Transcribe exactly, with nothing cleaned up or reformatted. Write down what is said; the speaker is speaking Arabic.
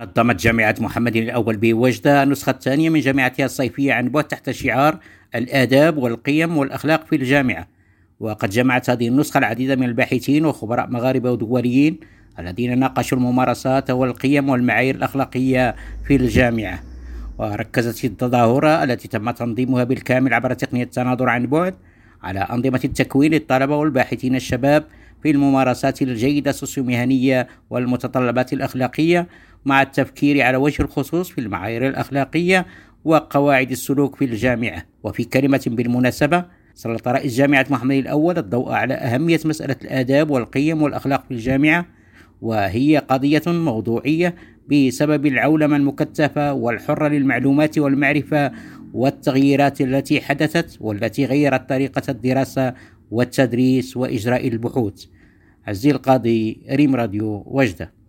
نظمت جامعة محمد الأول بوجدة النسخة الثانية من جامعتها الصيفية عن بعد تحت شعار الآداب والقيم والأخلاق في الجامعة. وقد جمعت هذه النسخة العديد من الباحثين وخبراء مغاربة ودوليين الذين ناقشوا الممارسات والقيم والمعايير الأخلاقية في الجامعة. وركزت التظاهرة التي تم تنظيمها بالكامل عبر تقنية التناظر عن بعد على أنظمة التكوين للطلبة والباحثين الشباب في الممارسات الجيدة السوسيومهنية والمتطلبات الأخلاقية، مع التفكير على وجه الخصوص في المعايير الأخلاقية وقواعد السلوك في الجامعة. وفي كلمة بالمناسبة، سلط رئيس جامعة محمد الأول الضوء على أهمية مسألة الآداب والقيم والأخلاق في الجامعة، وهي قضية موضوعية بسبب العولمة المكثفة والحرة للمعلومات والمعرفة والتغييرات التي حدثت والتي غيرت طريقة الدراسة والتدريس وإجراء البحوث. عزيز القاضي، ريم راديو وجدة.